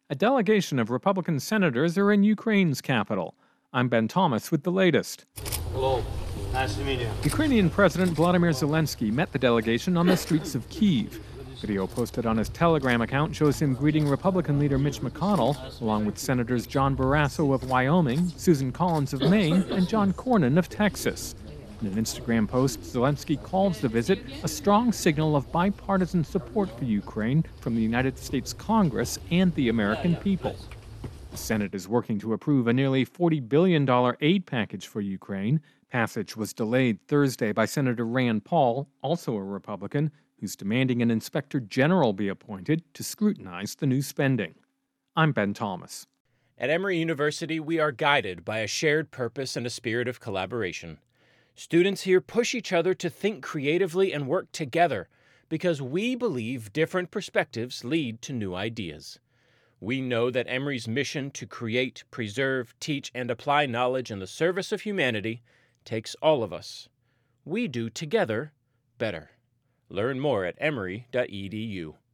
A delegation of Republican senators are in Ukraine's capital. I'm Ben Thomas with the latest. Hello. Nice to meet you. Ukrainian President Vladimir Zelensky met the delegation on the streets of Kyiv. Video posted on his Telegram account shows him greeting Republican leader Mitch McConnell, along with Senators John Barrasso of Wyoming, Susan Collins of Maine, and John Cornyn of Texas. In an Instagram post, Zelensky calls the visit a strong signal of bipartisan support for Ukraine from the United States Congress and the American people. The Senate is working to approve a nearly $40 billion aid package for Ukraine. Passage was delayed Thursday by Senator Rand Paul, also a Republican, who's demanding an inspector general be appointed to scrutinize the new spending. I'm Ben Thomas. At Emory University, we are guided by a shared purpose and a spirit of collaboration. Students here push each other to think creatively and work together because we believe different perspectives lead to new ideas. We know that Emory's mission to create, preserve, teach, and apply knowledge in the service of humanity takes all of us. We do together better. Learn more at emory.edu.